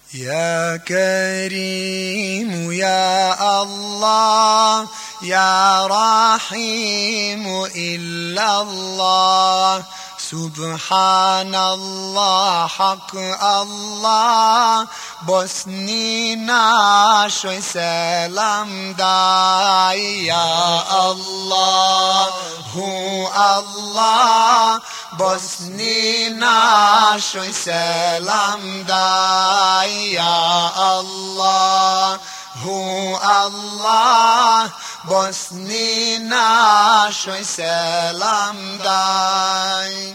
يا كريم يا الله يا رحيم إلا الله سبحان الله حق الله بسني ناشوي سلام داي يا الله هو الله بسني ناشوي سلام داي يا الله هو الله بسني ناشوي سلام داي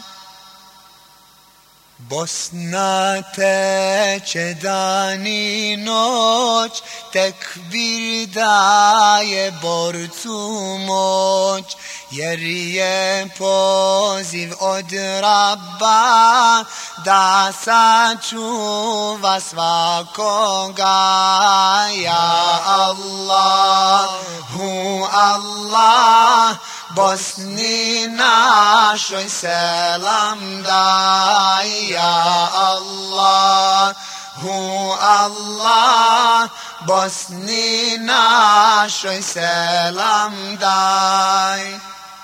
Bosna teče dan i noć, tekbir daje borcu moć, jer je poziv od Rabba da sačuva svakoga. Ja Allah, hu Allah, Bosni našoj selam daj. Ja Allah, hu Allah, Bosni našoj selam daj.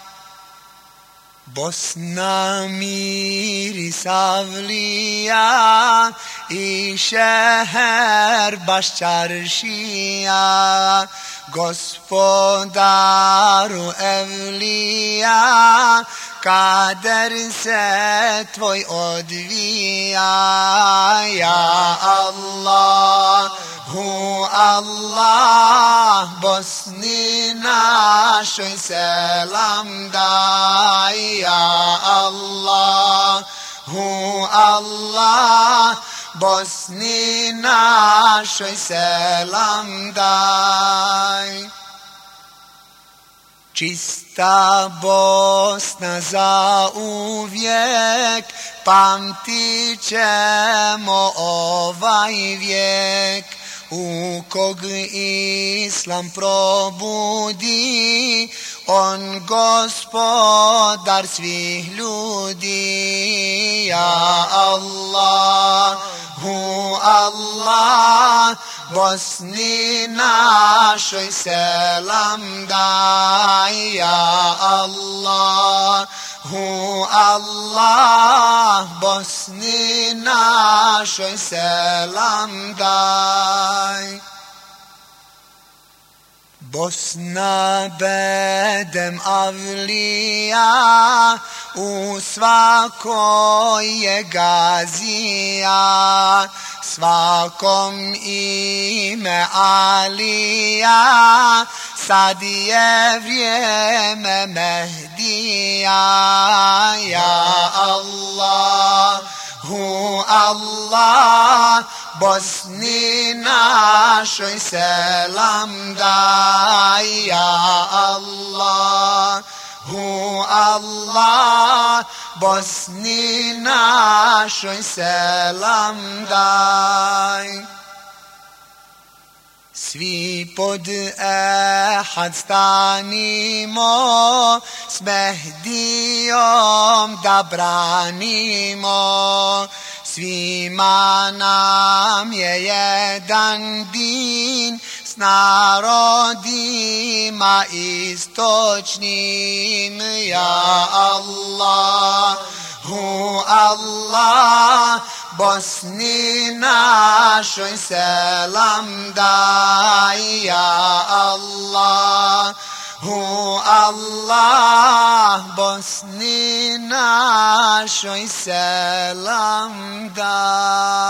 Bosna miri savlija i šeher baš čaršija, gospodaru evlija, kader se tvoj odvija. Ja Allah, hu Allah, Bosni našoj selam daj. Ja Allah, hu Allah, Bosni našoj selam daj. Čista Bosna za uvijek, pamtit ćemo ovaj vijek, u kog Islam probudi, on gospodar svih ljudi. Ja Allah, hu Allah, Bosni našoj selam daj. Ja Allah, hu Allah, Bosni našoj selam daj. Bosna bedem avlija, u svakoj je gazija, svakom ime Alija, sad je vrijeme Mehdija. Ja Allah, hu Allah, Bosni našoj selam daj. Ja Allah, hu Allah, Bosni našoj selam daj. Svi pod ehad stanimo, s Mehdijom da branimo, svima nam je jedan din, s narodima istočnim. Ja Allah, hu Allah, Bosni našoj selam daj. Ja Allah, hu Allah, Bosni našoj selam daj.